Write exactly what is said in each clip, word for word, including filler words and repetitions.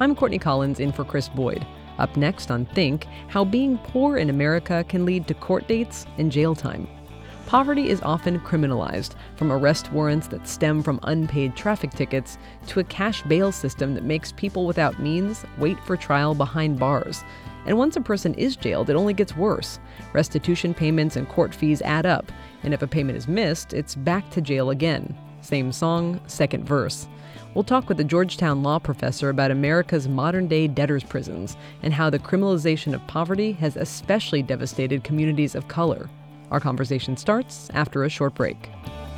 I'm Courtney Collins in for Chris Boyd. Up next on Think, how being poor in America can lead to court dates and jail time. Poverty is often criminalized, from arrest warrants that stem from unpaid traffic tickets to a cash bail system that makes people without means wait for trial behind bars. And once a person is jailed, it only gets worse. Restitution payments and court fees add up, and if a payment is missed, it's back to jail again. Same song, second verse. We'll talk with a Georgetown law professor about America's modern-day debtors' prisons and how the criminalization of poverty has especially devastated communities of color. Our conversation starts after a short break.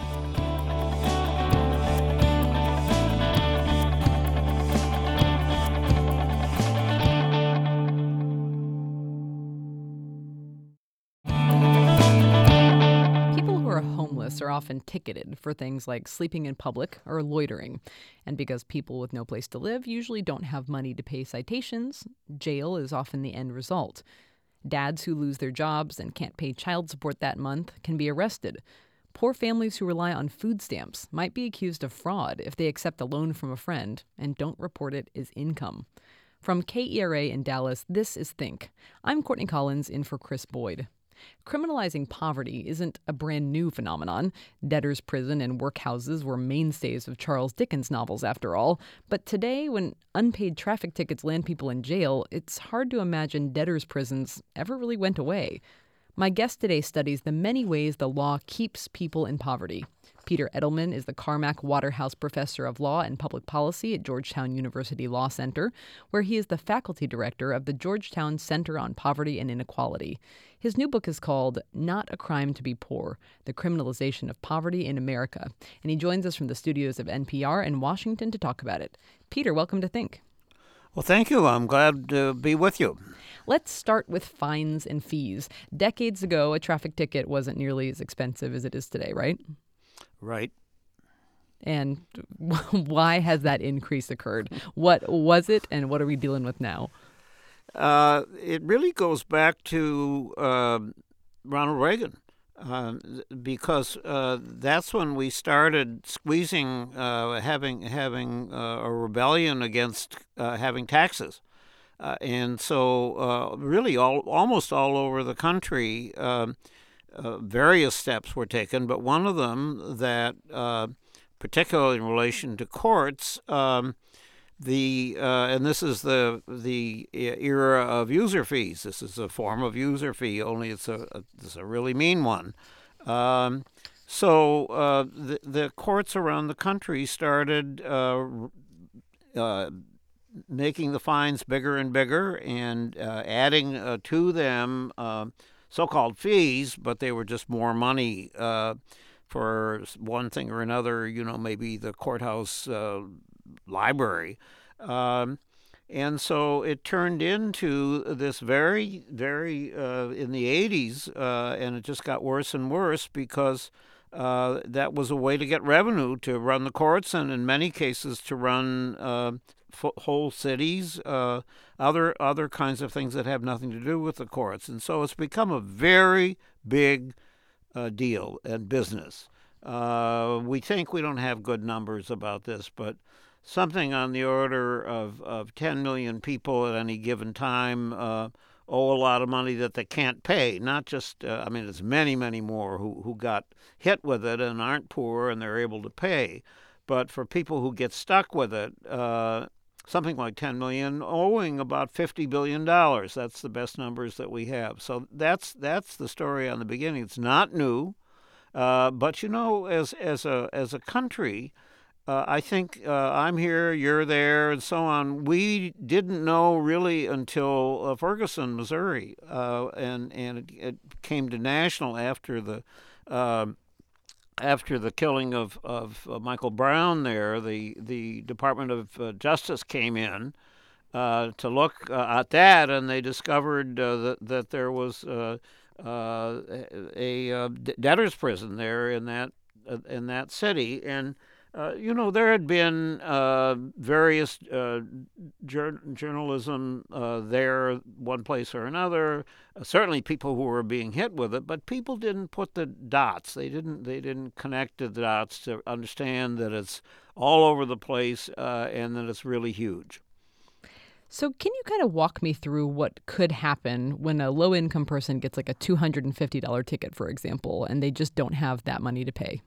Are often ticketed for things like sleeping in public or loitering. And because people with no place to live usually don't have money to pay citations, jail is often the end result. Dads who lose their jobs and can't pay child support that month can be arrested. Poor families who rely on food stamps might be accused of fraud if they accept a loan from a friend and don't report it as income. From K E R A in Dallas, this is Think. I'm Courtney Collins in for Chris Boyd. Criminalizing poverty isn't a brand new phenomenon. Debtors' prison and workhouses were mainstays of Charles Dickens' novels, after all. But today, when unpaid traffic tickets land people in jail, it's hard to imagine debtors' prisons ever really went away. My guest today studies the many ways the law keeps people in poverty. Peter Edelman is the Carmack Waterhouse Professor of Law and Public Policy at Georgetown University Law Center, where he is the faculty director of the Georgetown Center on Poverty and Inequality. His new book is called Not a Crime to be Poor: The Criminalization of Poverty in America, and he joins us from the studios of N P R in Washington to talk about it. Peter, welcome to Think. Well, thank you. I'm glad to be with you. Let's start with fines and fees. Decades ago, a traffic ticket wasn't nearly as expensive as it is today, right? Right. And why has that increase occurred? What was it, and what are we dealing with now? Uh, it really goes back to uh, Ronald Reagan, uh, because uh, that's when we started squeezing, uh, having having uh, a rebellion against uh, having taxes. Uh, and so uh, really all almost all over the country, um, uh, various steps were taken, but one of them that, uh, particularly in relation to courts, um, the uh, and this is the the era of user fees. This is a form of user fee, only it's a, a it's a really mean one. Um, so uh, the the courts around the country started uh, uh, making the fines bigger and bigger, and uh, adding uh, to them uh, so-called fees, but they were just more money uh, for one thing or another. You know, maybe the courthouse uh, library. Um, and so it turned into this very, very, uh, in the eighties, uh, and it just got worse and worse because uh, that was a way to get revenue to run the courts, and in many cases to run uh, f- whole cities, uh, other other kinds of things that have nothing to do with the courts. And so it's become a very big uh, deal and business. Uh, we think we don't have good numbers about this, but something on the order of, of ten million people at any given time uh, owe a lot of money that they can't pay. Not just, uh, I mean, it's many, many more who, who got hit with it and aren't poor and they're able to pay. But for people who get stuck with it, uh, something like ten million owing about fifty billion dollars. That's the best numbers that we have. So that's that's the story on the beginning. It's not new. Uh, but, you know, as as a as a country, Uh, I think uh, I'm here, you're there, and so on. We didn't know really until uh, Ferguson, Missouri, uh, and and it, it came to national after the uh, after the killing of of uh, Michael Brown. There, the the Department of uh, Justice came in uh, to look uh, at that, and they discovered uh, that that there was uh, uh, a, a debtor's prison there in that uh, in that city, and. Uh, you know, there had been uh, various uh, jur- journalism uh, there, one place or another. Uh, certainly, people who were being hit with it, but people didn't put the dots. They didn't. They didn't connect the dots to understand that it's all over the place uh, and that it's really huge. So can you kind of walk me through what could happen when a low-income person gets like a two hundred fifty dollars ticket, for example, and they just don't have that money to pay?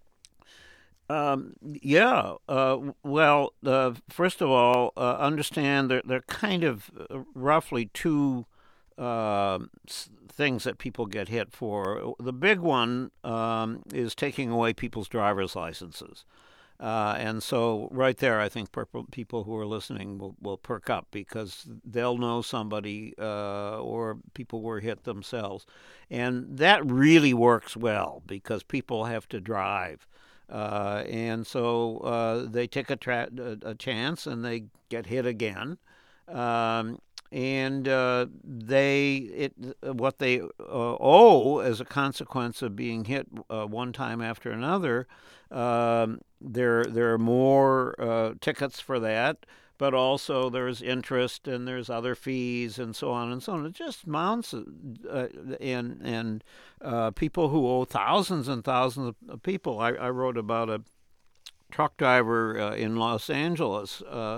Um, yeah. Uh, well, uh, first of all, uh, understand there there are kind of uh, roughly two uh, s- things that people get hit for. The big one um, is taking away people's driver's licenses. Uh, and so, right there, I think purple, people who are listening will, will perk up because they'll know somebody uh, or people were hit themselves. And that really works well because people have to drive. Uh, and so uh, they take a, tra- a, a chance and they get hit again. Um, and uh, they it what they uh, owe as a consequence of being hit uh, one time after another. Um, there there are more uh, tickets for that, but also there's interest and there's other fees and so on and so on. It just mounts, uh, and and uh, people who owe thousands and thousands of people. I, I wrote about a truck driver uh, in Los Angeles uh,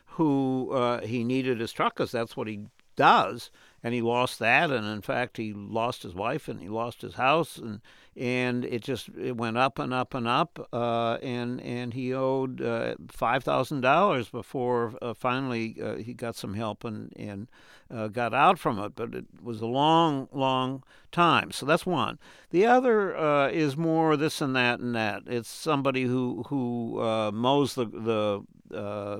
who uh, he needed his truck because that's what he does, and he lost that, and in fact he lost his wife and he lost his house, and and it just it went up and up and up, uh, and and he owed uh, five thousand dollars before uh, finally uh, he got some help and and uh, got out from it, but it was a long, long time. So that's one. The other uh, is more this and that and that. It's somebody who who uh, mows the the uh,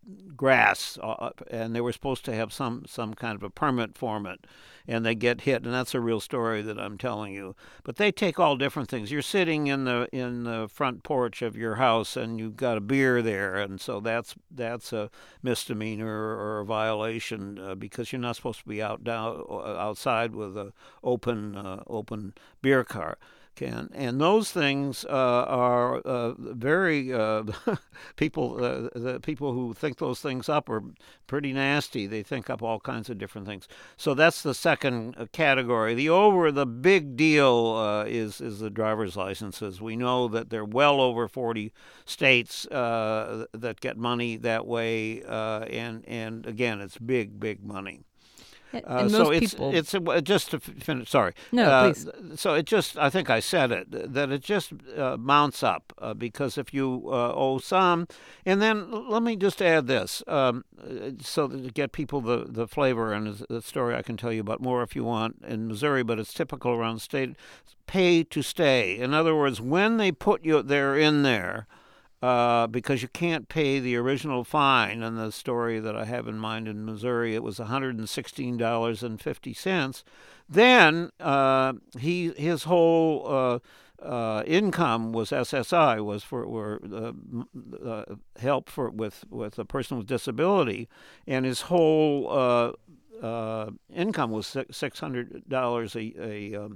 grass, uh, and they were supposed to have some some kind of a permit for it, and they get hit, and that's a real story that I'm telling you. But they take all different things. You're sitting in the in the front porch of your house, and you've got a beer there, and so that's that's a misdemeanor or a violation uh, because you're not supposed to be out down outside with a open uh, open beer car. Can and those things uh, are uh, very uh, people. Uh, the people who think those things up are pretty nasty. They think up all kinds of different things. So that's the second category. The over the big deal uh, is is the driver's licenses. We know that there are well over forty states uh, that get money that way, uh, and and again, it's big big money. And Uh, most so it's people. it's uh, just to finish. Sorry. No, Uh, please. so it just I think I said it that it just uh, mounts up uh, because if you uh, owe some, and then let me just add this um, so that to get people the, the flavor, and the story I can tell you about more if you want in Missouri, but it's typical around the state. Pay to stay. In other words, when they put you there in there. Uh, because you can't pay the original fine. And the story that I have in mind in Missouri, it was one hundred sixteen dollars and fifty cents. Then uh, he his whole uh, uh, income was S S I, was for were, uh, uh, help for with with a person with disability, and his whole uh, uh, income was six hundred dollars a a, um,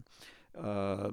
uh,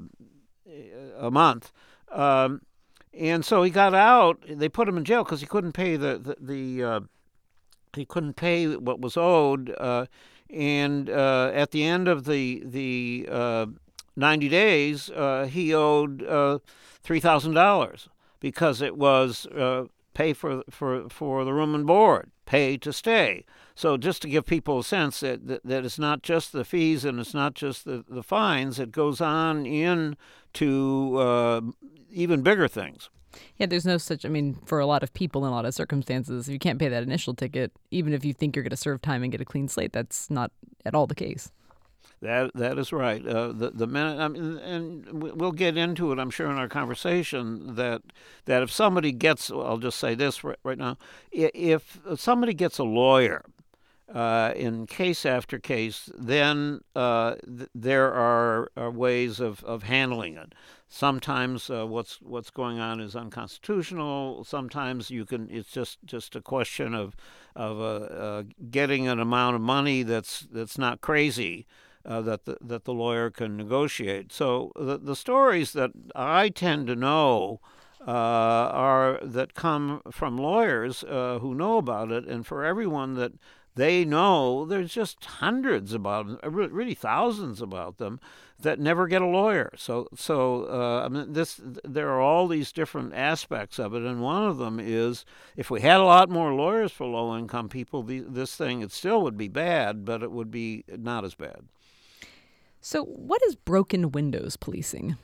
a month. Um, And so he got out. They put him in jail because he couldn't pay the the, the uh, he couldn't pay what was owed. Uh, and uh, at the end of the the uh, ninety days, uh, he owed uh, three thousand dollars because it was uh, pay for for for the room and board, pay to stay. So just to give people a sense that, that, that it's not just the fees and it's not just the, the fines, it goes on in to uh, even bigger things. Yeah, there's no such, I mean, for a lot of people in a lot of circumstances, if you can't pay that initial ticket, even if you think you're going to serve time and get a clean slate, that's not at all the case. That that is right. Uh, the the minute, I mean, and we'll get into it, I'm sure, in our conversation. That that if somebody gets, I'll just say this right, right now, if somebody gets a lawyer uh, in case after case, then uh, th- there are, are ways of, of handling it. Sometimes uh, what's what's going on is unconstitutional. Sometimes you can. It's just, just a question of of uh, uh, getting an amount of money that's that's not crazy. Uh, that the, that the lawyer can negotiate. So the the stories that I tend to know uh, are that come from lawyers uh, who know about it, and for everyone that they know, there's just hundreds about them, really thousands about them that never get a lawyer. So, so uh, I mean, this there are all these different aspects of it, and one of them is if we had a lot more lawyers for low-income people, the, this thing it still would be bad, but it would be not as bad. So, what is broken windows policing?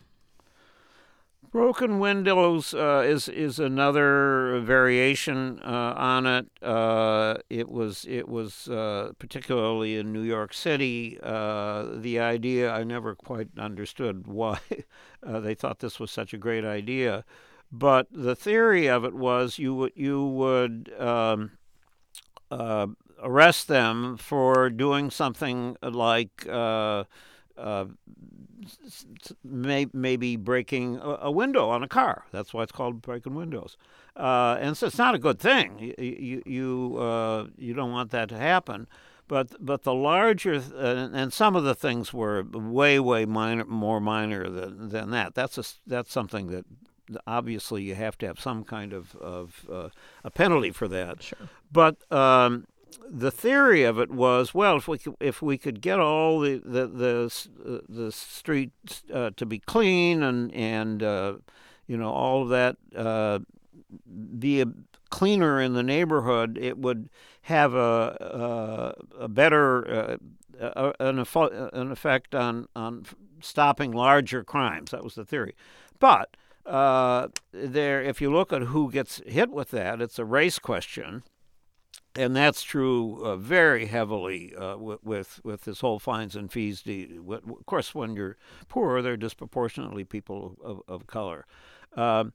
Broken windows uh, is is another variation uh, on it. Uh, it was it was uh, particularly in New York City. Uh, the idea I never quite understood why uh, they thought this was such a great idea, but the theory of it was you would you would um, uh, arrest them for doing something like. Uh, Uh, may, maybe breaking a, a window on a car. That's why it's called breaking windows. Uh, and so it's not a good thing. You you you, uh, you don't want that to happen. But but the larger uh, and some of the things were way way minor, more minor than, than that. That's a, that's something that obviously you have to have some kind of of uh, a penalty for that. Sure. But um, the theory of it was, well, if we could, if we could get all the the the, uh, the streets uh, to be clean and and uh, you know all of that uh, be a, cleaner in the neighborhood, it would have a a, a better uh, a, an, effo- an effect on on stopping larger crimes. That was the theory, but uh, there, if you look at who gets hit with that, it's a race question. And that's true uh, very heavily uh, with, with with this whole fines and fees. De- of course, when you're poor, they're disproportionately people of, of color. Um,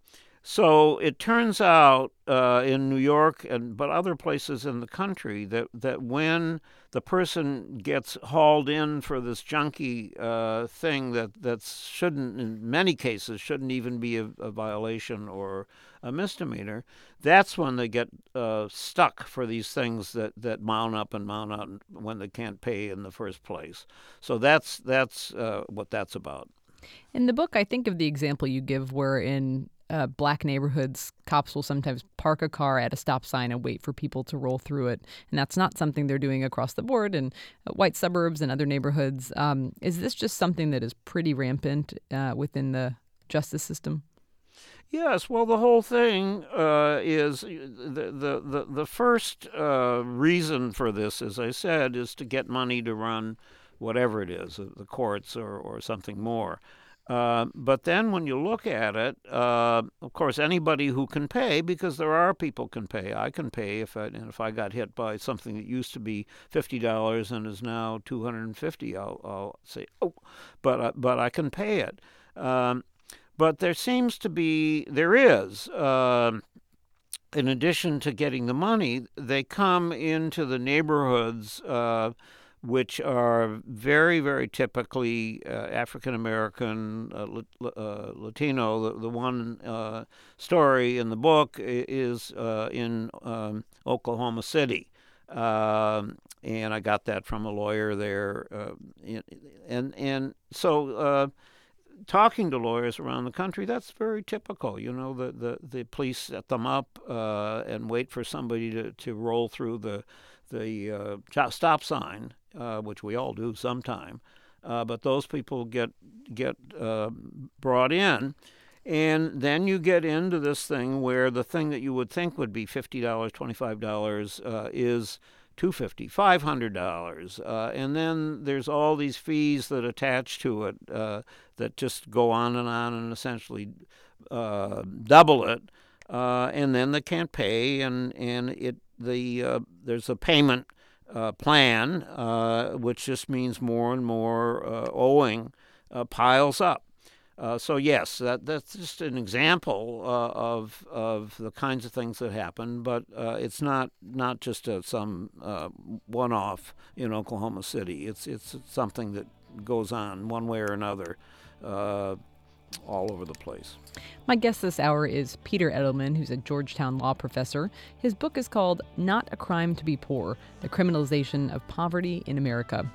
so it turns out uh, in New York and but other places in the country that, that when the person gets hauled in for this junky uh, thing that that shouldn't, in many cases, shouldn't even be a, a violation or a misdemeanor, that's when they get uh, stuck for these things that, that mount up and mount up when they can't pay in the first place. So that's that's uh, what that's about. In the book, I think of the example you give where in uh, black neighborhoods, cops will sometimes park a car at a stop sign and wait for people to roll through it. And that's not something they're doing across the board in uh, white suburbs and other neighborhoods. Um, is this just something that is pretty rampant uh, within the justice system? Yes, well, the whole thing uh, is the, the, the, the first uh, reason for this, as I said, is to get money to run whatever it is, the courts or, or something more. Uh, but then when you look at it, uh, of course, anybody who can pay, because there are people can pay. I can pay if I, and if I got hit by something that used to be fifty dollars and is now two hundred fifty dollars, I'll, I'll say, oh, but, uh, but I can pay it. Um, But there seems to be, there is, uh, in addition to getting the money, they come into the neighborhoods uh, which are very, very typically uh, African American, uh, uh, Latino. The, the one uh, story in the book is uh, in um, Oklahoma City. Um, and I got that from a lawyer there. Uh, and, and so... Uh, Talking to lawyers around the country, that's very typical. You know, the, the, the police set them up uh, and wait for somebody to, to roll through the the uh, stop sign, uh, which we all do sometime. Uh, but those people get get uh, brought in, and then you get into this thing where the thing that you would think would be fifty dollars, twenty-five dollars uh, is two hundred fifty dollars, five hundred dollars, uh, and then there's all these fees that attach to it uh, that just go on and on and essentially uh, double it, uh, and then they can't pay, and and it the uh, there's a payment uh, plan, uh, which just means more and more uh, owing uh, piles up. Uh, so yes, that that's just an example uh, of of the kinds of things that happen, but uh, it's not not just a, some uh, one-off in Oklahoma City. It's it's something that goes on one way or another uh, all over the place. My guest this hour is Peter Edelman, who's a Georgetown law professor. His book is called "Not a Crime to Be Poor: The Criminalization of Poverty in America."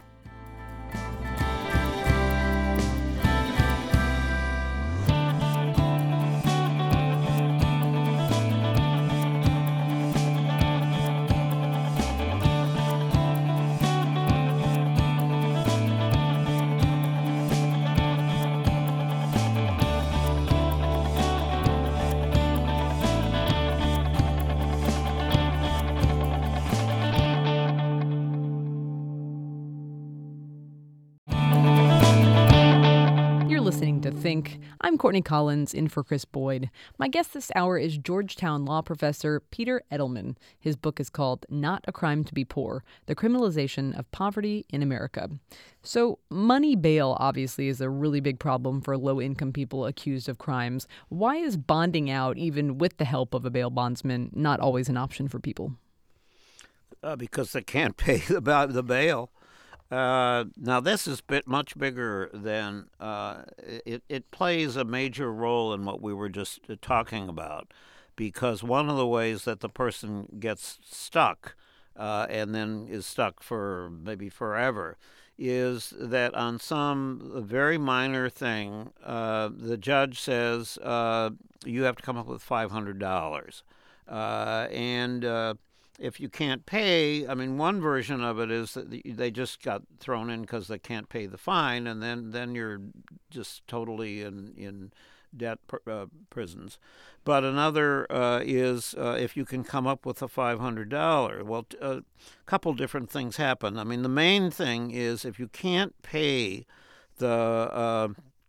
Interesting to Think. I'm Courtney Collins, in for Chris Boyd. My guest this hour is Georgetown law professor Peter Edelman. His book is called Not a Crime to be Poor, The Criminalization of Poverty in America. So money bail obviously is a really big problem for low-income people accused of crimes. Why is bonding out, even with the help of a bail bondsman, not always an option for people? Uh, because they can't pay the, the bail. Uh, now, this is bit much bigger than uh, it. It plays a major role in what we were just talking about, because one of the ways that the person gets stuck uh, and then is stuck for maybe forever is that on some very minor thing, uh, the judge says uh, you have to come up with five hundred dollars, uh, and uh, if you can't pay, I mean, one version of it is that they just got thrown in because they can't pay the fine, and then, then you're just totally in in debt uh, prisons. But another uh, is uh, if you can come up with a five hundred dollars. Well, a couple different things happen. I mean, the main thing is if you can't pay the uh,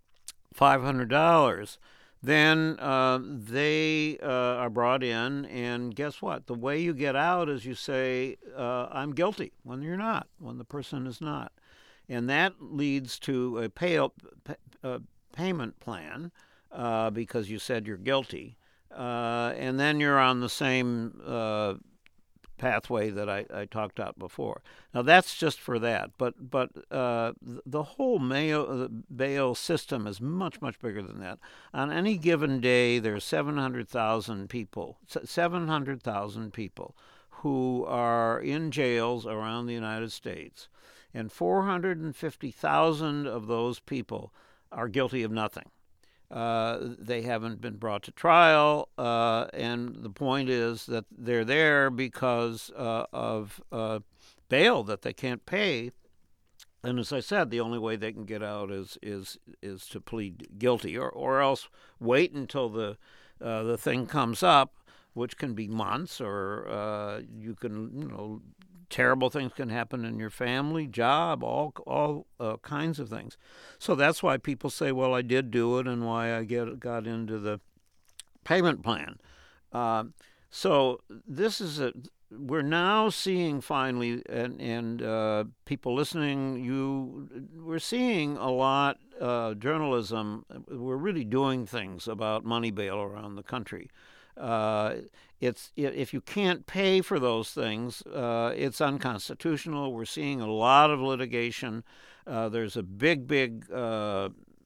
five hundred dollars, then uh, they uh, are brought in, and guess what? The way you get out is you say, uh, I'm guilty, when you're not, when the person is not. And that leads to a pay, pay, uh, payment plan uh, because you said you're guilty. Uh, and then you're on the same uh, pathway that I, I talked about before. Now, that's just for that. But but uh, the whole Mayo, bail system is much, much bigger than that. On any given day, there's seven hundred thousand people, seven hundred thousand people who are in jails around the United States. And four hundred fifty thousand of those people are guilty of nothing. Uh, they haven't been brought to trial, uh, and the point is that they're there because uh, of uh, bail that they can't pay. And as I said, the only way they can get out is is is to plead guilty, or or else wait until the uh, the thing comes up, which can be months, or uh, you can you know. Terrible things can happen in your family, job, all all uh, kinds of things. So that's why people say, well, I did do it, and why I get got into the payment plan. Uh, so this is a we're now seeing finally, and, and uh, people listening, you we're seeing a lot uh, journalism. We're really doing things about money bail around the country. Uh, it's if you can't pay for those things, uh, it's unconstitutional. We're seeing a lot of litigation. Uh, there's a big, big uh,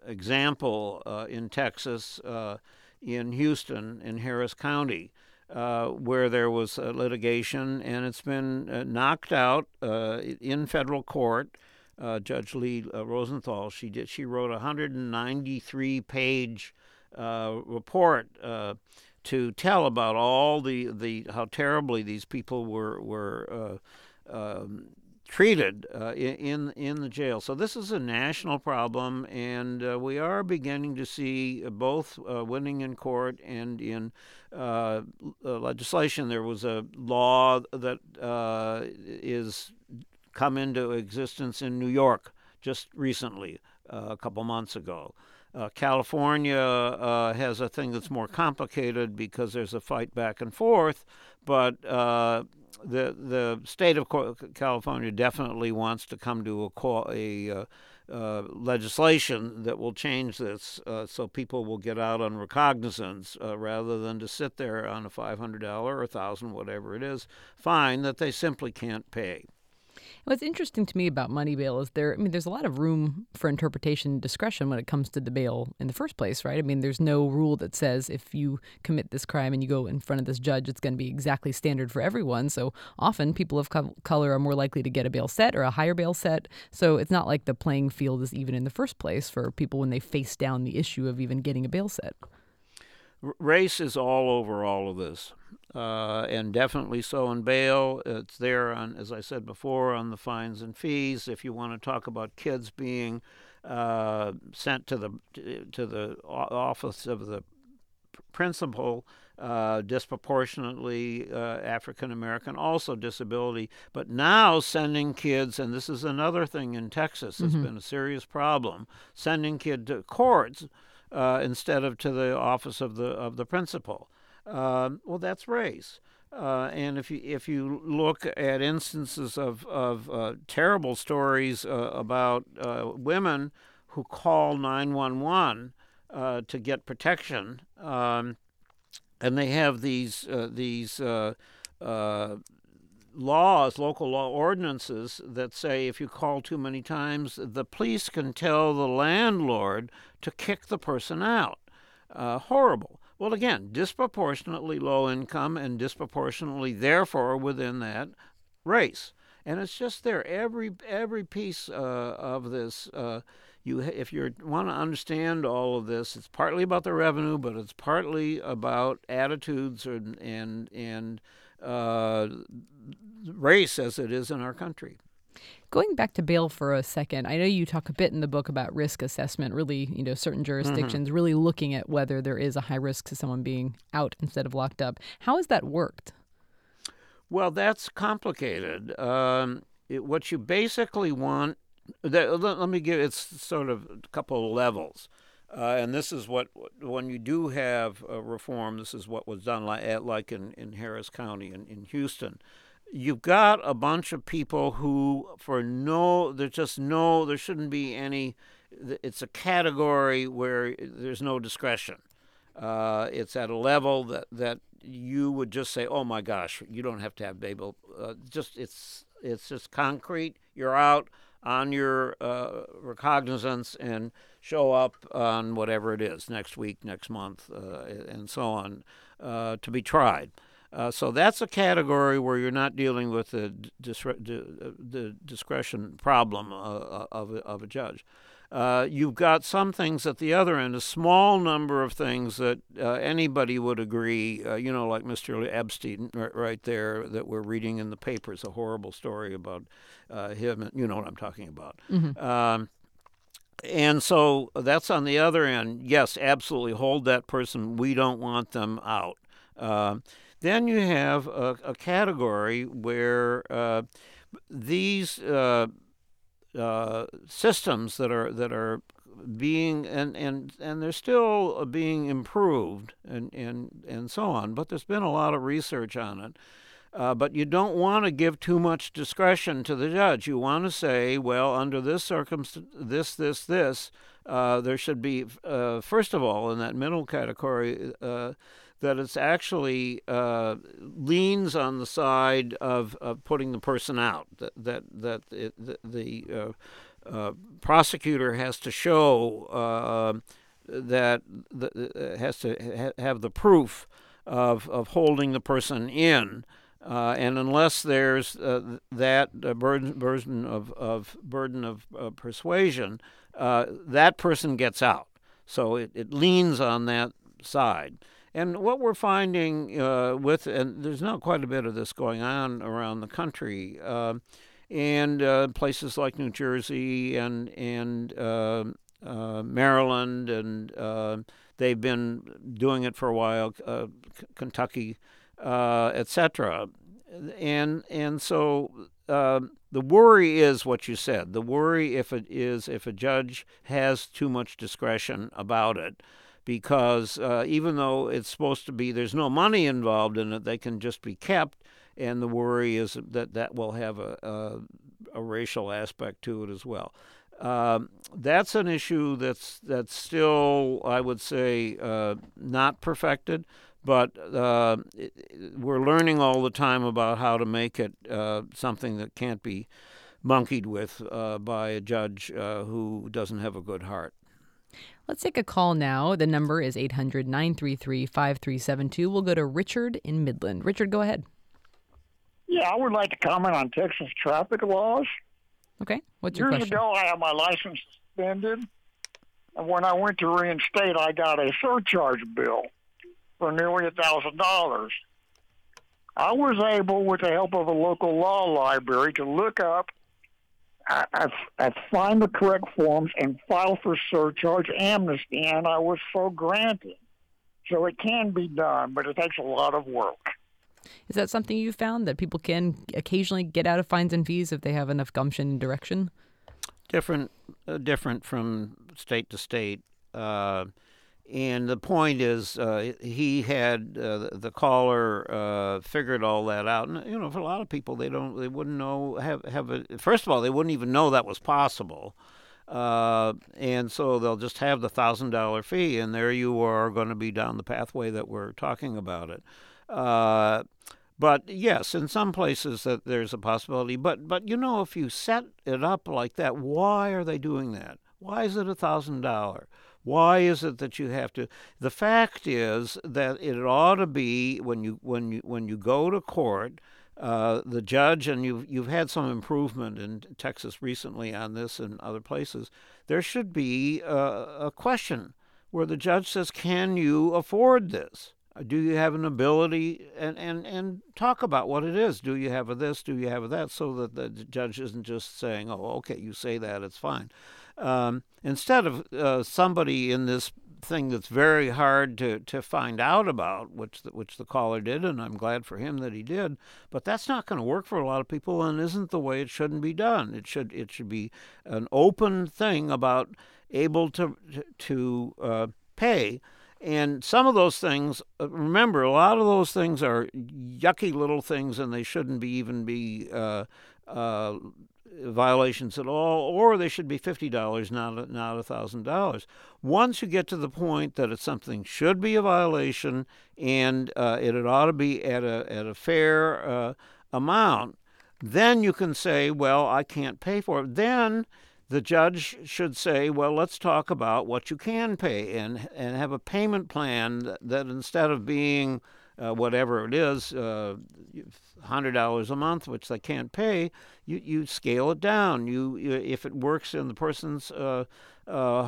example uh, in Texas, uh, in Houston, in Harris County, uh, where there was uh, litigation, and it's been uh, knocked out uh, in federal court. Uh, Judge Lee uh, Rosenthal, she did. She wrote a one hundred ninety-three page uh, report. Uh, to tell about all the, the how terribly these people were were uh, um, treated uh, in in the jail. So this is a national problem, and uh, we are beginning to see both uh, winning in court and in uh, legislation. There was a law that uh, is come into existence in New York just recently, uh, a couple months ago. Uh, California uh, has a thing that's more complicated because there's a fight back and forth, but uh, the the state of California definitely wants to come to a, a uh, uh, legislation that will change this, uh, so people will get out on recognizance uh, rather than to sit there on a five hundred dollars or one thousand dollars, whatever it is, fine that they simply can't pay. What's interesting to me about money bail is there, I mean, there's a lot of room for interpretation and discretion when it comes to the bail in the first place, right? I mean, there's no rule that says if you commit this crime and you go in front of this judge, it's going to be exactly standard for everyone. So often people of color are more likely to get a bail set or a higher bail set. So it's not like the playing field is even in the first place for people when they face down the issue of even getting a bail set. Race is all over all of this, uh, and definitely so in bail. It's there, on, as I said before, on the fines and fees. If you want to talk about kids being uh, sent to the to the office of the principal, uh, disproportionately uh, African American, also disability. But now sending kids, and this is another thing in Texas that's mm-hmm. been a serious problem, sending kids to courts uh, instead of to the office of the of the principal. Um, well, that's race. Uh, and if you if you look at instances of of uh, terrible stories uh, about uh, women who call nine one one uh, to get protection, um, and they have these uh, these uh, uh, laws, local law ordinances that say if you call too many times, the police can tell the landlord to kick the person out. Uh, horrible. Well, again, disproportionately low income and disproportionately, therefore, within that race. And it's just there. Every every piece uh, of this, uh, you if you want to understand all of this, it's partly about the revenue, but it's partly about attitudes and and and uh, race as it is in our country. Going back to bail for a second, I know you talk a bit in the book about risk assessment, really, you know, certain jurisdictions mm-hmm. really looking at whether there is a high risk to someone being out instead of locked up. How has that worked? Well, that's complicated. Um, it, what you basically want, that, let, let me give, it's sort of a couple of levels. Uh, and this is what, when you do have a reform, this is what was done like, like in, in Harris County in, in Houston. You've got a bunch of people who, for no, there's just no, there shouldn't be any, it's a category where there's no discretion. Uh, it's at a level that, that you would just say, oh my gosh, you don't have to have bail. Uh, just, it's, it's just concrete. You're out on your uh, recognizance and show up on whatever it is, next week, next month, uh, and so on, uh, to be tried. Uh, so that's a category where you're not dealing with the, disre- the discretion problem uh, of, of a judge. Uh, you've got some things at the other end, a small number of things that uh, anybody would agree, uh, you know, like Mister Epstein right there that we're reading in the papers, a horrible story about uh, him. You know what I'm talking about. Mm-hmm. Um, and so that's on the other end. Yes, absolutely, hold that person. We don't want them out. Uh, Then you have a, a category where uh, these uh, uh, systems that are that are being and, and, and they're still being improved and, and and so on. But there's been a lot of research on it. Uh, but you don't want to give too much discretion to the judge. You want to say, well, under this circumstance, this, this, this, uh, there should be, uh, first of all, in that middle category. Uh, that it's actually uh, leans on the side of, of putting the person out, that that, that it, the, the uh, uh, prosecutor has to show uh, that the, has to ha- have the proof of, of holding the person in, uh, and unless there's uh, that uh, burden, burden of, of burden of uh, persuasion, uh, that person gets out. So it, it leans on that side. And what we're finding uh, with, and there's now quite a bit of this going on around the country, uh, and uh, places like New Jersey and and uh, uh, Maryland, and uh, they've been doing it for a while, uh, C- Kentucky, uh, et cetera. And and so uh, the worry is what you said. The worry if it is if a judge has too much discretion about it. Because uh, even though it's supposed to be, there's no money involved in it, they can just be kept, and the worry is that that will have a, a, a racial aspect to it as well. Um, that's an issue that's that's still, I would say, uh, not perfected, but uh, it, we're learning all the time about how to make it uh, something that can't be monkeyed with uh, by a judge uh, who doesn't have a good heart. Let's take a call now. The number is eight hundred, nine three three, five three seven two. We'll go to Richard in Midland. Richard, go ahead. Yeah, I would like to comment on Texas traffic laws. Okay. What's your Years question? ago, I had my license suspended, and when I went to reinstate, I got a surcharge bill for nearly one thousand dollars. I was able, with the help of a local law library, to look up I, I, I find the correct forms and file for surcharge amnesty, and I was so granted. So it can be done, but it takes a lot of work. Is that something you found, that people can occasionally get out of fines and fees if they have enough gumption and direction? Different, uh, different from state to state. Uh, and the point is, uh, he had uh, the caller uh, figured all that out. And you know, for a lot of people, they don't, they wouldn't know have have a, first of all, they wouldn't even know that was possible. Uh, and so they'll just have the thousand dollar fee, and there you are going to be down the pathway that we're talking about it. Uh, but yes, in some places that there's a possibility. But but you know, if you set it up like that, why are they doing that? Why is it a thousand dollar? Why is it that you have to? The fact is that it ought to be when you when you when you go to court. Uh, the judge, and you've, you've had some improvement in Texas recently on this and other places, there should be a, a question where the judge says, can you afford this? Do you have an ability? And, and, and talk about what it is. Do you have a this? Do you have a that? So that the judge isn't just saying, oh, okay, you say that, it's fine. Um, instead of uh, somebody in this thing that's very hard to, to find out about, which the, which the caller did, and I'm glad for him that he did. But that's not going to work for a lot of people, and isn't the way it shouldn't be done. It should it should be an open thing about able to to uh, pay. And some of those things, remember, a lot of those things are yucky little things, and they shouldn't be even be uh, uh, violations at all, or they should be fifty dollars, not not one thousand dollars. Once you get to the point that it's something should be a violation and uh, it ought to be at a at a fair uh, amount, then you can say, well, I can't pay for it. Then the judge should say, well, let's talk about what you can pay and and have a payment plan that, that instead of being uh, whatever it is, uh, one hundred dollars a month, which they can't pay, you, you scale it down. You, you if it works in the person's uh, uh,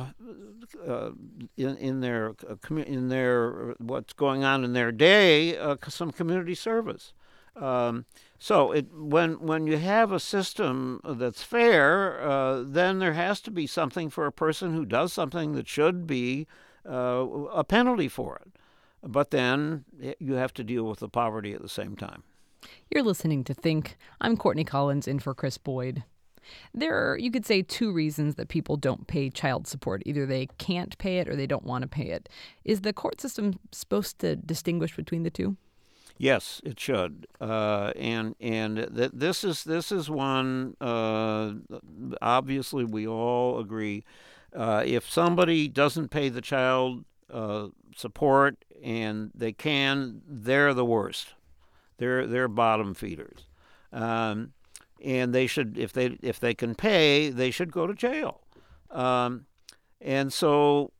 uh, in in their in their what's going on in their day, uh, some community service. Um, so it, when when you have a system that's fair, uh, then there has to be something for a person who does something that should be uh, a penalty for it. But then you have to deal with the poverty at the same time. You're listening to Think. I'm Courtney Collins, in for Chris Boyd. There are, you could say, two reasons that people don't pay child support. Either they can't pay it or they don't want to pay it. Is the court system supposed to distinguish between the two? Yes, it should, uh, and and th- this is this is one. Uh, obviously, we all agree. Uh, if somebody doesn't pay the child uh, support and they can, they're the worst. They're they're bottom feeders, um, and they should if they if they can pay, they should go to jail. Um, and so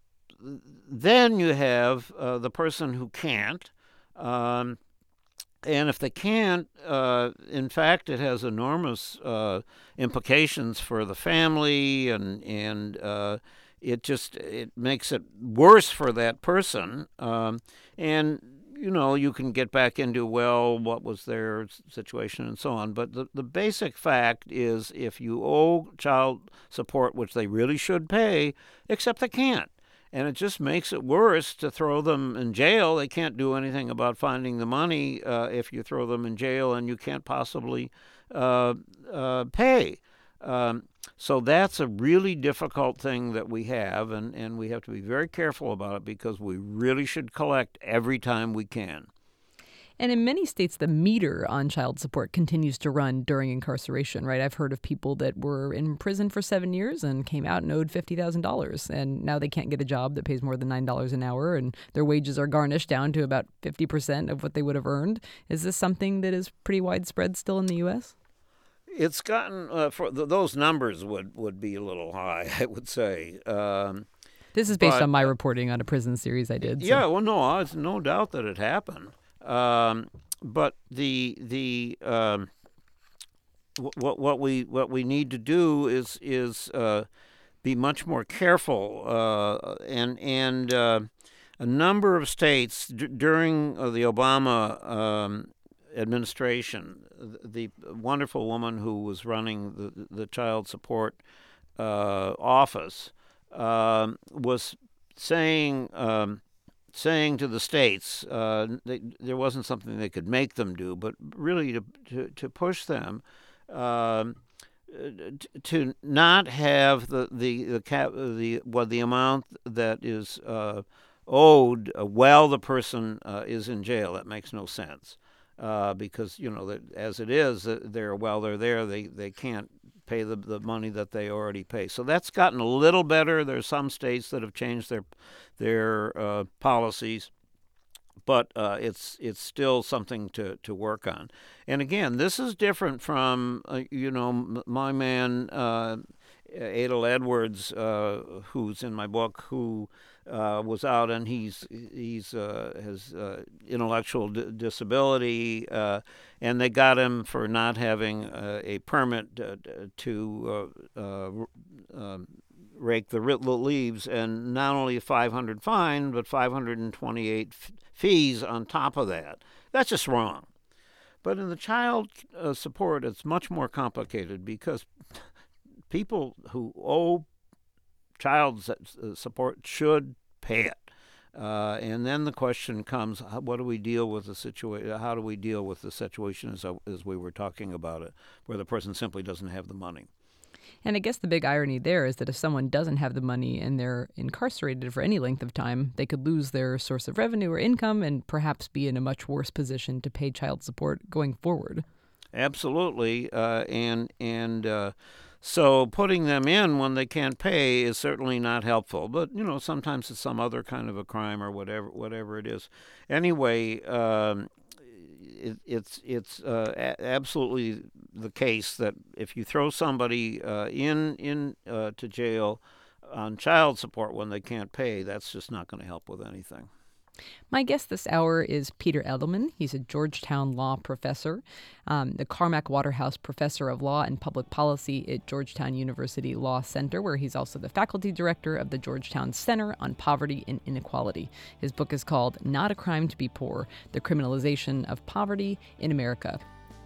then you have uh, the person who can't. Um, And if they can't, uh, in fact, it has enormous uh, implications for the family, and and uh, it just it makes it worse for that person. Um, and you know, you can get back into, well, what was their situation and so on. But the the basic fact is, if you owe child support, which they really should pay, except they can't. And it just makes it worse to throw them in jail. They can't do anything about finding the money uh, if you throw them in jail, and you can't possibly uh, uh, pay. Um, so that's a really difficult thing that we have, and, and we have to be very careful about it because we really should collect every time we can. And in many states, the meter on child support continues to run during incarceration, right? I've heard of people that were in prison for seven years and came out and owed fifty thousand dollars. And now they can't get a job that pays more than nine dollars an hour, and their wages are garnished down to about fifty percent of what they would have earned. Is this something that is pretty widespread still in the U S? It's gotten, uh, for th- those numbers would, would be a little high, I would say. Um, this is based but, on my reporting on a prison series I did. So. Yeah, well, no, there's no doubt that it happened. Um, but the the um, what what we what we need to do is is uh, be much more careful, uh, and and uh, a number of states d- during uh, the Obama um, administration, the, the wonderful woman who was running the the child support uh, office um, was saying. Um, saying to the states, uh, they, there wasn't something they could make them do, but really to to, to push them um, to not have the the the cap the what the amount that is uh, owed uh, while the person uh, is in jail. That makes no sense uh, because you know that as it is, they're while they're there, they they can't pay the the money that they already pay. So that's gotten a little better. There's some states that have changed their their uh, policies, but uh, it's it's still something to, to work on. And again, this is different from uh, you know m- my man uh, Adel Edwards, uh, who's in my book, who uh, was out and he's he's uh, has uh, intellectual d- disability, uh, and they got him for not having uh, a permit uh, to uh, uh, um, rake the leaves, and not only a five hundred fine, but five hundred twenty-eight f- fees on top of that. That's just wrong. But in the child uh, support, it's much more complicated because people who owe child support should pay it. Uh, and then the question comes: what do we deal with the situation? How do we deal with the situation as as we were talking about it, where the person simply doesn't have the money? And I guess the big irony there is that if someone doesn't have the money and they're incarcerated for any length of time, they could lose their source of revenue or income and perhaps be in a much worse position to pay child support going forward. Absolutely, uh, and and uh, so putting them in when they can't pay is certainly not helpful. But you know, sometimes it's some other kind of a crime or whatever, whatever it is. Anyway. Um, It, it's it's uh, a- absolutely the case that if you throw somebody uh, in in uh, to jail on child support when they can't pay, that's just not going to help with anything. My guest this hour is Peter Edelman. He's a Georgetown law professor, um, the Carmack Waterhouse Professor of Law and Public Policy at Georgetown University Law Center, where he's also the faculty director of the Georgetown Center on Poverty and Inequality. His book is called Not a Crime to Be Poor: The Criminalization of Poverty in America.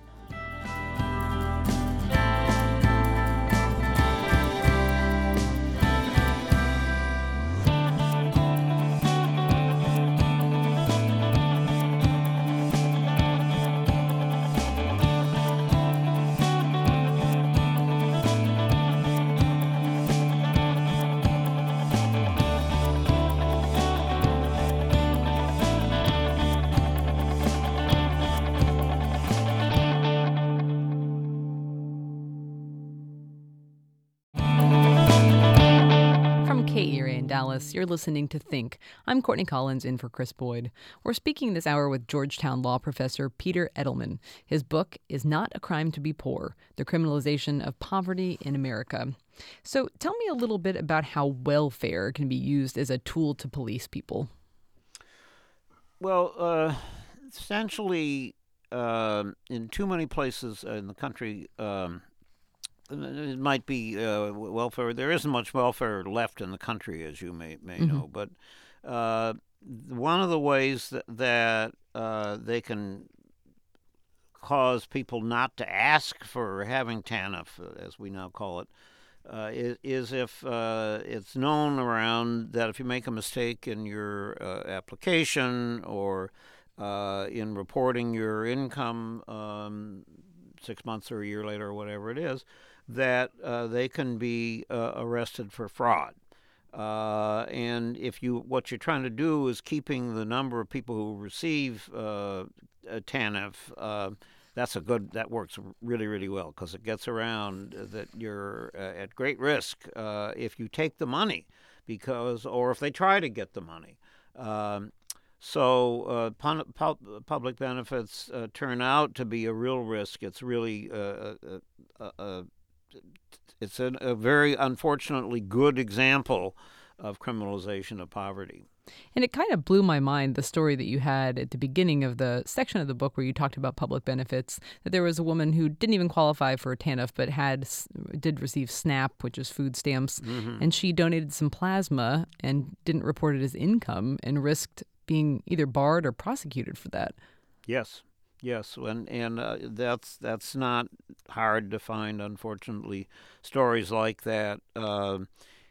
Dallas, you're listening to Think. I'm Courtney Collins in for Chris Boyd. We're speaking this hour with Georgetown law professor Peter Edelman. His book is Not a Crime to Be Poor: The Criminalization of Poverty in America. So tell me a little bit about how welfare can be used as a tool to police people. Well, uh, essentially, uh, in too many places in the country, um, it might be uh, welfare. There isn't much welfare left in the country, as you may may Mm-hmm. know. But uh, one of the ways that, that uh, they can cause people not to ask for having TANF, as we now call it, uh, is, is if uh, it's known around that if you make a mistake in your uh, application or uh, in reporting your income um, six months or a year later or whatever it is, that uh, they can be uh, arrested for fraud. Uh, and if you, what you're trying to do is keeping the number of people who receive uh, TANF. Uh, that's a good. That works really, really well because it gets around that you're uh, at great risk uh, if you take the money, because or if they try to get the money. Um, So uh, pun- pu- public benefits uh, turn out to be a real risk. It's really uh, uh, uh, uh, it's a, a very unfortunately good example of criminalization of poverty. And it kind of blew my mind, the story that you had at the beginning of the section of the book where you talked about public benefits, that there was a woman who didn't even qualify for TANF but had did receive SNAP, which is food stamps, Mm-hmm. and she donated some plasma and didn't report it as income and risked being either barred or prosecuted for that. Yes, yes, and and uh, that's that's not hard to find. Unfortunately, stories like that. Uh,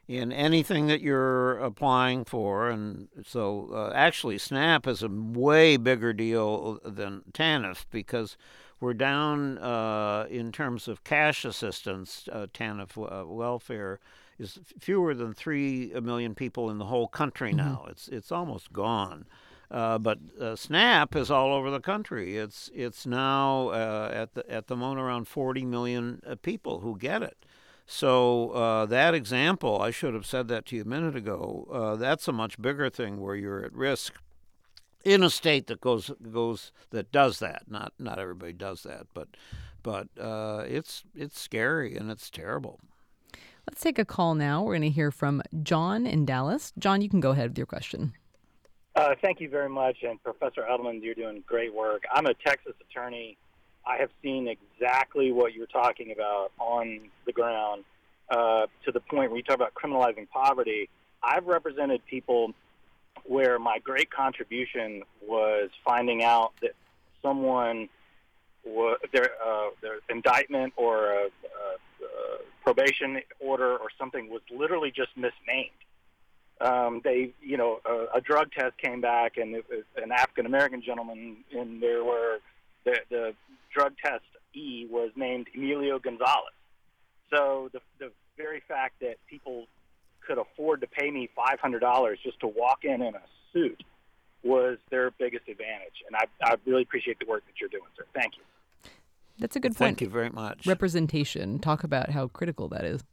in anything that you're applying for. And so uh, actually SNAP is a way bigger deal than TANF because we're down uh, in terms of cash assistance. uh, TANF uh, welfare is fewer than three million people in the whole country now. Mm-hmm. It's it's almost gone. Uh, but uh, SNAP is all over the country. It's it's now uh, at the at the moment around forty million uh, people who get it. So uh, that example, I should have said that to you a minute ago. Uh, that's a much bigger thing where you're at risk in a state that goes goes that does that. Not not everybody does that, but but uh, it's it's scary and it's terrible. Let's take a call now. We're going to hear from John in Dallas. John, you can go ahead with your question. Uh, thank you very much, and Professor Edelman, you're doing great work. I'm a Texas attorney. I have seen exactly what you're talking about on the ground, uh, to the point where you talk about criminalizing poverty. I've represented people where my great contribution was finding out that someone, was, their, uh, their indictment or a, a, a probation order or something was literally just misnamed. Um, they, you know, a, a drug test came back, and it was an African-American gentleman, and there were the, the drug test E was named Emilio Gonzalez. So the the very fact that people could afford to pay me five hundred dollars just to walk in in a suit was their biggest advantage. And I, I really appreciate the work that you're doing, sir. Thank you. That's a good point. Thank you very much. Representation. Talk about how critical that is.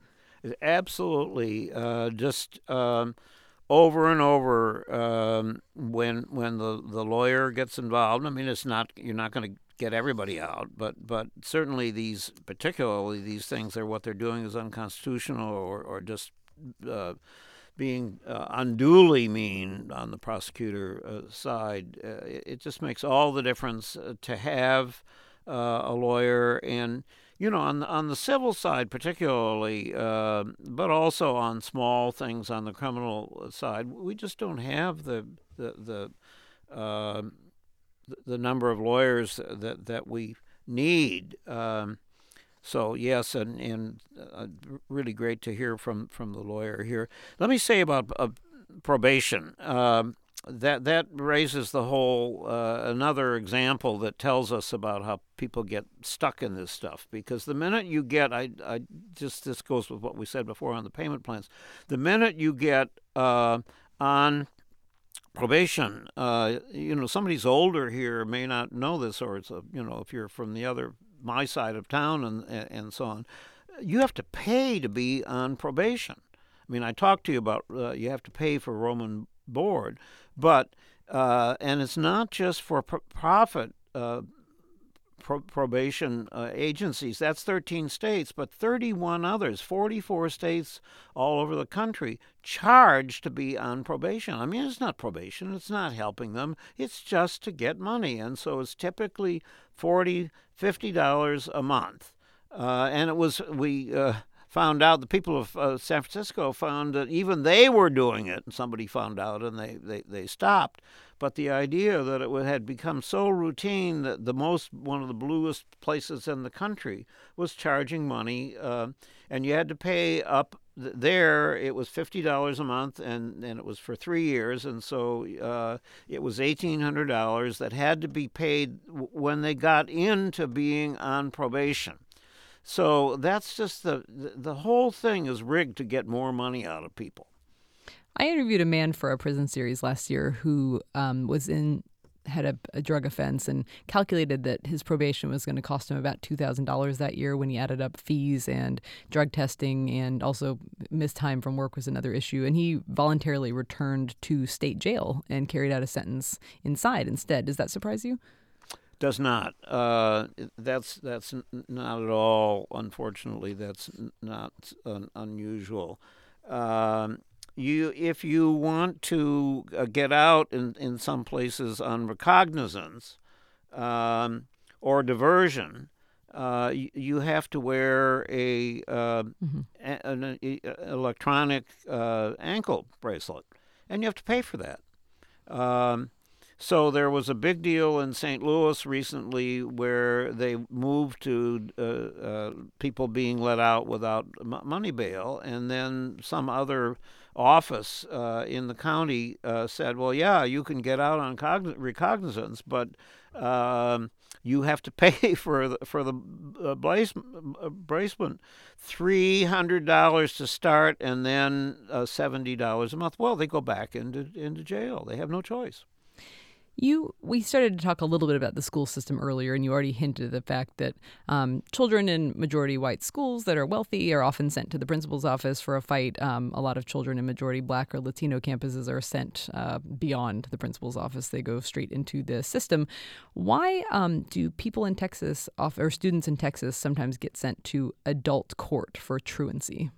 Absolutely. Uh, just um, over and over, um, when when the, the lawyer gets involved. I mean, it's not you're not going to get everybody out, but but certainly these, particularly these things, are what they're doing is unconstitutional or or just uh, being uh, unduly mean on the prosecutor uh, side. Uh, it, it just makes all the difference uh, to have uh, a lawyer. And you know, on the, on the civil side particularly, uh, but also on small things on the criminal side, we just don't have the the the, uh, the number of lawyers that that we need. Um, so yes, and and uh, really great to hear from, from the lawyer here. Let me say about uh, probation. Um, That that raises the whole uh, another example that tells us about how people get stuck in this stuff. Because the minute you get, I, I just this goes with what we said before on the payment plans. The minute you get uh, on probation, uh, you know, somebody's older here may not know this, or it's a, you know, if you're from the other my side of town and and so on, you have to pay to be on probation. I mean, I talked to you about uh, you have to pay for room and board. But uh, and it's not just for pro- profit uh, pro- probation uh, agencies. That's thirteen states, but thirty-one others, forty-four states all over the country charge to be on probation. I mean, it's not probation. It's not helping them. It's just to get money. And so it's typically forty dollars, fifty dollars a month. Uh, and it was, we... Uh, found out, the people of uh, San Francisco found that even they were doing it, and somebody found out and they, they, they stopped. But the idea that it had become so routine that the most, one of the bluest places in the country was charging money, uh, and you had to pay up there. It was fifty dollars a month, and, and it was for three years, and so uh, it was eighteen hundred dollars that had to be paid when they got into being on probation. So that's just the the whole thing is rigged to get more money out of people. I interviewed a man for a prison series last year who um, was in had a, a drug offense and calculated that his probation was going to cost him about two thousand dollars that year when he added up fees and drug testing, and also missed time from work was another issue. And he voluntarily returned to state jail and carried out a sentence inside instead. Does that surprise you? Does not. Uh, that's that's not at all. Unfortunately, that's not un- unusual. Um, you, if you want to uh, get out in, in some places on recognizance um, or diversion, uh, you, you have to wear a, uh, mm-hmm. a an a, electronic uh, ankle bracelet, and you have to pay for that. Um, So there was a big deal in Saint Louis recently where they moved to uh, uh, people being let out without m- money bail, and then some other office uh, in the county uh, said, well, yeah, you can get out on cogn- recognizance, but um, you have to pay for the, for the uh, bracement, three hundred dollars to start, and then uh, seventy dollars a month. Well, they go back into into jail. They have no choice. You, we started to talk a little bit about the school system earlier, and you already hinted at the fact that um, children in majority white schools that are wealthy are often sent to the principal's office for a fight. Um, a lot of children in majority black or Latino campuses are sent uh, beyond the principal's office. They go straight into the system. Why um, do people in Texas, or students in Texas, sometimes get sent to adult court for truancy?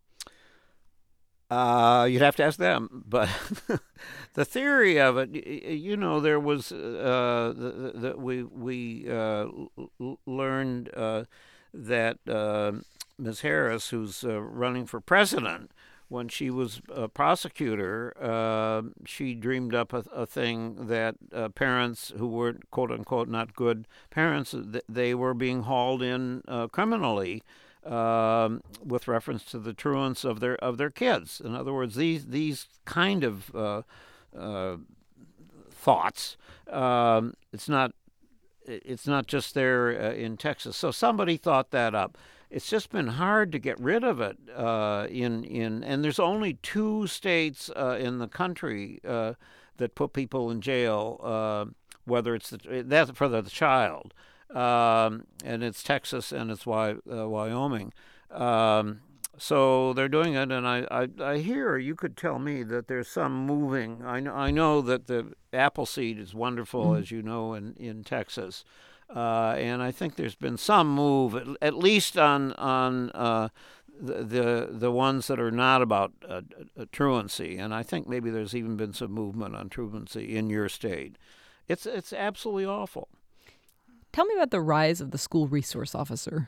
Uh, you'd have to ask them, but the theory of it, you know, there was uh, that we we uh, l- learned uh, that uh, Miz Harris, who's uh, running for president, when she was a prosecutor, uh, she dreamed up a, a thing that uh, parents who were quote unquote not good parents, they were being hauled in uh, criminally. Um, with reference to the truants of their of their kids. In other words, these these kind of uh, uh, thoughts. Um, it's not it's not just there uh, in Texas. So somebody thought that up. It's just been hard to get rid of it. Uh, in in and there's only two states uh, in the country uh, that put people in jail. Uh, whether it's the, that's for the child. Um, and it's Texas and it's Wy- uh, Wyoming. Um, so they're doing it, and I, I, I hear you could tell me that there's some moving. I know, I know that the Appleseed is wonderful, mm-hmm. as you know, in, in Texas. Uh, and I think there's been some move, at, at least on on uh, the, the the ones that are not about uh, uh, truancy. And I think maybe there's even been some movement on truancy in your state. It's it's absolutely awful. Tell me about the rise of the school resource officer.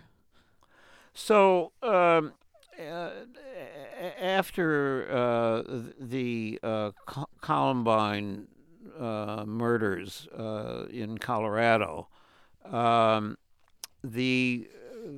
So um, uh, after uh, the uh, Columbine uh, murders uh, in Colorado, um, the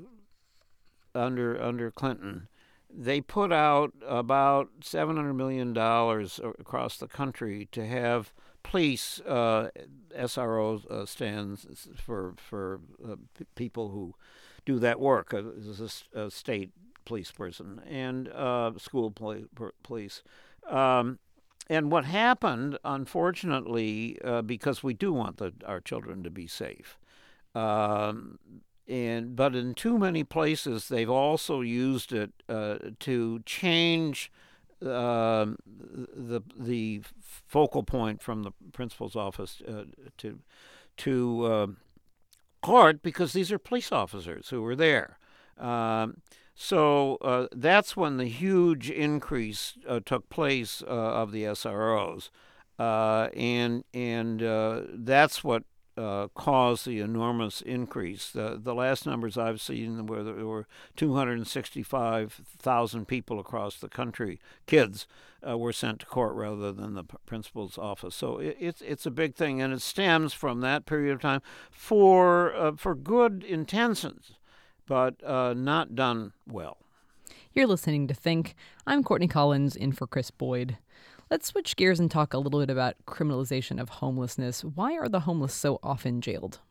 uh, under under Clinton, they put out about seven hundred million dollars across the country to have police uh, S R O uh, stands for for uh, p- people who do that work uh, as a, a state police person and uh, school poli- police. Um, and what happened, unfortunately, uh, because we do want the, our children to be safe, um, and but in too many places they've also used it uh, to change Uh, the the focal point from the principal's office uh, to to uh, court, because these are police officers who were there. Um, so uh, that's when the huge increase uh, took place uh, of the S R Os, uh, and and uh, that's what Uh, caused the enormous increase. The, the last numbers I've seen were there were two hundred sixty-five thousand people across the country, kids, uh, were sent to court rather than the principal's office. So it, it's it's a big thing, and it stems from that period of time for uh, for good intentions, but uh, not done well. You're listening to Think. I'm Courtney Collins, in for Chris Boyd. Let's switch gears and talk a little bit about criminalization of homelessness. Why are the homeless so often jailed?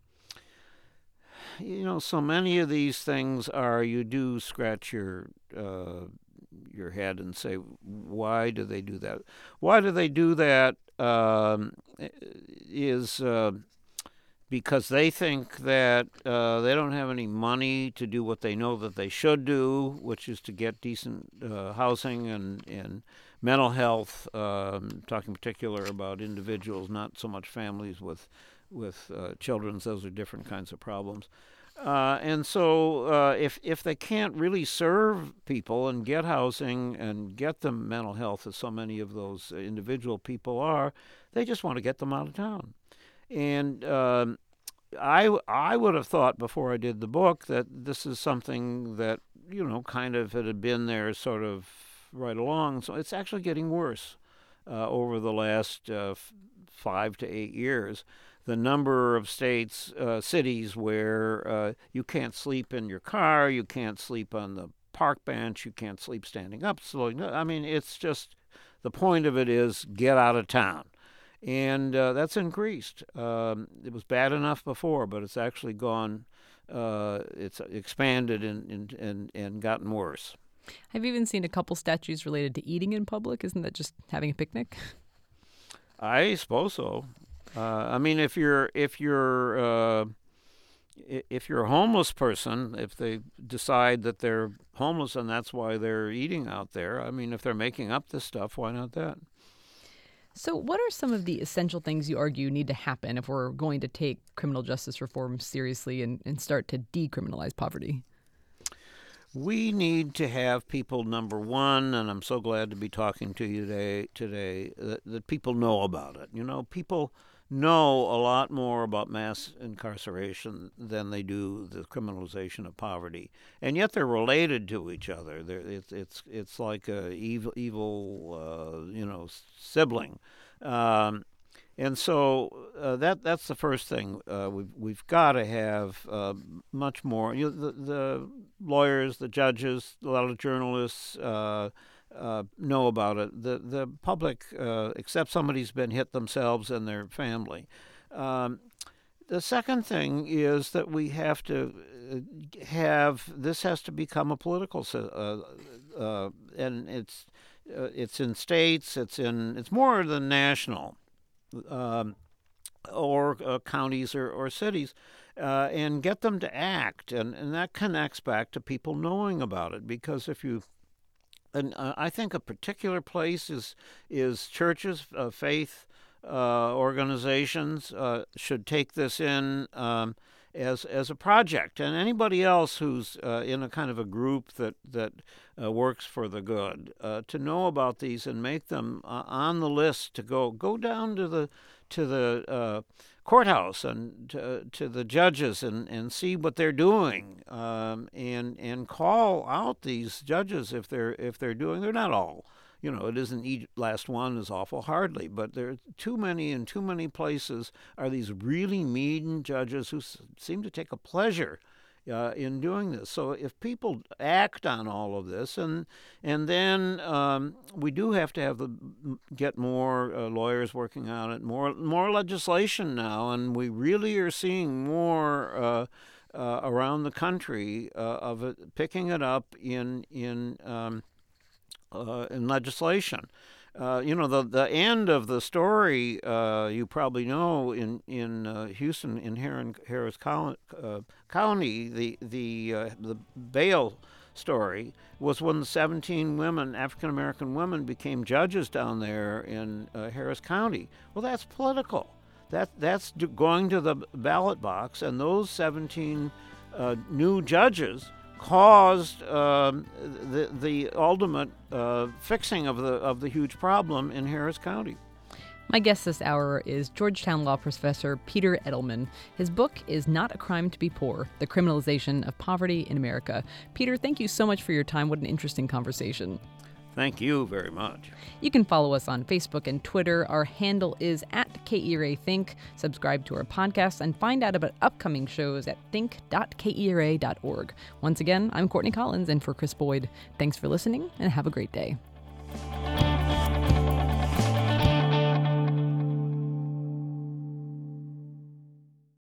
You know, so many of these things are, you do scratch your uh, your head and say, why do they do that? Why do they do that um, is uh, because they think that uh, they don't have any money to do what they know that they should do, which is to get decent uh, housing and, and mental health, um, talking in particular about individuals, not so much families with with uh, children. Those are different kinds of problems. Uh, and so uh, if if they can't really serve people and get housing and get them mental health, as so many of those individual people are, they just want to get them out of town. And um, I, I would have thought before I did the book that this is something that, you know, kind of had been there sort of right along. So it's actually getting worse uh, over the last uh, f- five to eight years, the number of states, uh, cities where uh, you can't sleep in your car, you can't sleep on the park bench, you can't sleep standing up. Slowing. I mean, it's just, the point of it is get out of town. And uh, that's increased. Um, it was bad enough before, but it's actually gone, uh, it's expanded and, and, and, and gotten worse. I've even seen a couple statutes related to eating in public. Isn't that just having a picnic? I suppose so. Uh, I mean, if you're if you're uh, if you're a homeless person, if they decide that they're homeless and that's why they're eating out there, I mean, if they're making up this stuff, why not that? So what are some of the essential things you argue need to happen if we're going to take criminal justice reform seriously and, and start to decriminalize poverty? We need to have people, number one, and I'm so glad to be talking to you today, today that, that people know about it. You know, people know a lot more about mass incarceration than they do the criminalization of poverty, and yet they're related to each other. They're, it's it's it's like a evil evil uh, you know sibling. Um, And so uh, that that's the first thing. Uh, we've we've got to have uh, much more. You know, the, the lawyers, the judges, a lot of journalists uh, uh, know about it. The the public, uh, except somebody's been hit themselves and their family. Um, the second thing is that we have to have this has to become a political, uh, uh, and it's uh, it's in states. It's in it's more than national. Um, or uh, counties or, or cities, uh, and get them to act. And, and that connects back to people knowing about it. Because if you, and uh, I think a particular place is, is churches, uh, faith uh, organizations uh, should take this in um, as as a project. And anybody else who's uh, in a kind of a group that, that uh, works for the good, uh, to know about these and make them uh, on the list to go go down to the to the uh, courthouse and to, to the judges and, and see what they're doing, um, and and call out these judges if they're if they're doing. They're not all. You know, it isn't each last one is awful, hardly, but there are too many in too many places are these really mean judges who s- seem to take a pleasure uh, in doing this. So if people act on all of this, and and then um, we do have to have the get more uh, lawyers working on it, more more legislation now, and we really are seeing more uh, uh, around the country uh, of it, picking it up in in. Um, Uh, in legislation. Uh, you know, the the end of the story, uh, you probably know, in in uh, Houston, in Harris, Harris uh, County, the the uh, the bail story was when the seventeen women, African American women, became judges down there in uh, Harris County. Well, that's political. That that's going to the ballot box, and those seventeen uh, new judges caused um, the the ultimate uh, fixing of the of the huge problem in Harris County. My guest this hour is Georgetown law professor Peter Edelman. His book is Not a Crime to be Poor: The Criminalization of Poverty in America. Peter, thank you so much for your time. What an interesting conversation. Thank you very much. You can follow us on Facebook and Twitter. Our handle is at K E R A Think. Subscribe to our podcast and find out about upcoming shows at think dot K E R A dot org. Once again, I'm Courtney Collins, and for Chris Boyd, thanks for listening and have a great day.